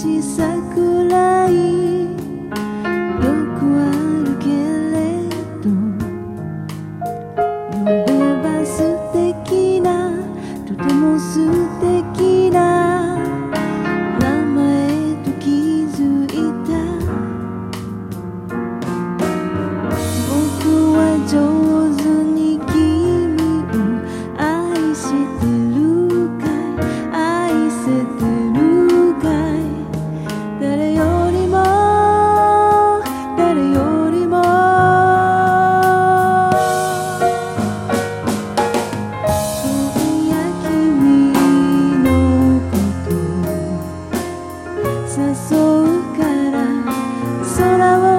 しさくらいよくあるけれど、呼べば素敵な、とても素敵な名前と気づいた。僕は上手に君を愛してるかい、愛せてるかい。誰よりも誰よりも今夜君のこと誘うから空を